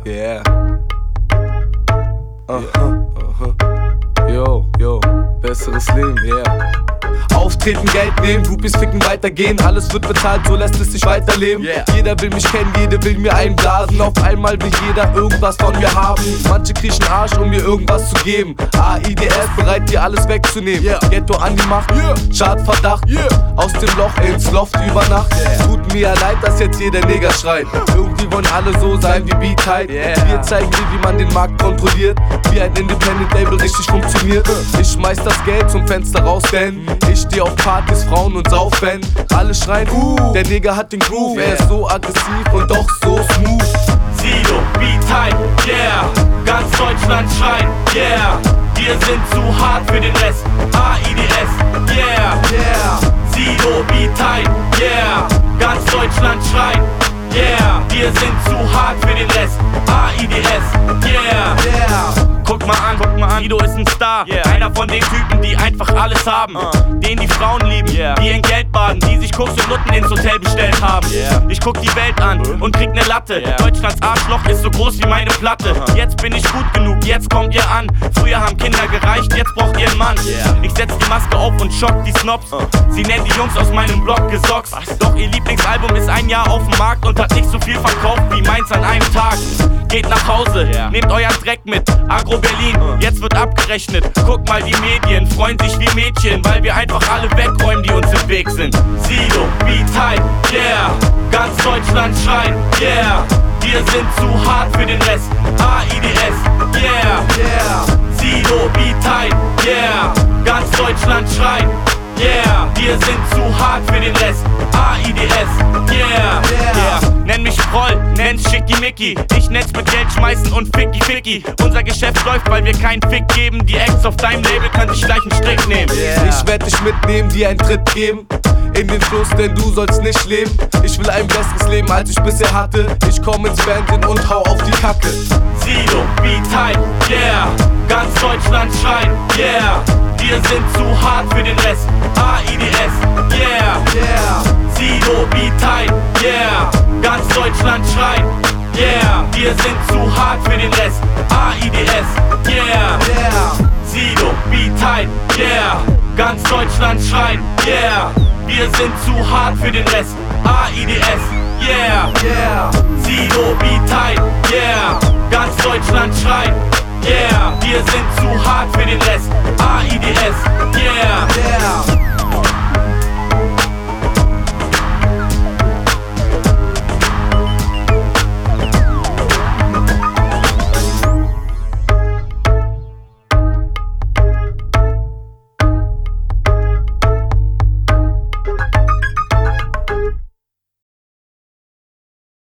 Yeah. Yo, besseres Leben, yeah. Auftreten, Geld nehmen, Groupies ficken, weitergehen. Alles wird bezahlt, so lässt es sich weiterleben. Jeder will mich kennen, jeder will mir einblasen. Auf einmal will jeder irgendwas von mir haben. Manche kriechen Arsch, um mir irgendwas zu geben. AIDS bereit, dir alles wegzunehmen. Ghetto an die Macht, Schadverdacht. Aus dem Loch ins Loft über Nacht. Tut mir ja leid, dass jetzt jeder Neger schreit. Irgendwie wollen alle so sein wie B-Tight. Wir zeigen dir, wie man den Markt kontrolliert, wie ein Independent Label richtig funktioniert. Ich schmeiß das Geld zum Fenster raus, denn ich steh auf Partys, Frauen und Saufen. Alle schreien, der Neger hat den Groove. Er ist so aggressiv und doch so smooth. Sido, B-Tight, yeah. Ganz Deutschland schreit, yeah. Wir sind zu hart für den Rest. AIDS, yeah. Sido, B-Tight, yeah. Ganz Deutschland schreit, yeah. Wir sind zu hart für den Rest. AIDS, yeah. Guck mal an, Sido ist ein Star. Einer von den Typen, die einfach alles haben. Den die Frauen lieben, die in Geld baden, die sich Koks und Nutten ins Hotel bestellt haben. Ich guck die Welt an und krieg ne Latte. Deutschlands Arschloch ist so groß wie meine Platte. Jetzt bin ich gut genug, jetzt kommt ihr an. Früher haben Kinder gereicht, jetzt braucht ihr einen Mann. Ich setz die Maske auf und schock die Snobs. Sie nennen die Jungs aus meinem Block Gesocks. Doch ihr Lieblingsalbum ist ein Jahr auf dem Markt und hat nicht so viel verkauft wie meins an einem Tag. Geht nach Hause, nehmt euren Dreck mit. Agro Berlin, jetzt wird abgerechnet. Guck mal, die Medien freuen sich wie Mädchen, weil wir einfach alle wegräumen, die uns im Weg sind. Sido, B-Tight, yeah. Ganz Deutschland schreit, yeah. Wir sind zu hart für den Rest. AIDS, yeah. Sido, B-Tight, yeah. Ganz Deutschland schreit, yeah. Wir sind zu hart für den Rest. AIDS, yeah. Nenn mich Proll, nenn's Schickimicki. Ich nenn's mit Geld schmeißen und Ficky. Unser Geschäft läuft, weil wir keinen Fick geben. Die Acts auf deinem Label könnte ich gleich einen Strick nehmen. Ich werd dich mitnehmen, dir einen Tritt geben in den Fluss, denn du sollst nicht leben. Ich will ein besseres Leben, als ich bisher hatte. Ich komm ins Fernsehen und hau auf die Kacke. Sido, B-Tight, yeah. Ganz Deutschland schreit, yeah. Wir sind zu hart für den Rest. AIDS, yeah. Sido, B-Tight, yeah. Ganz Deutschland schreit, yeah. Wir sind zu hart für den Rest. AIDS, yeah. Sido, B-Tight, yeah. Ganz Deutschland schreit, yeah. Wir sind zu hart für den Rest. AIDS, yeah.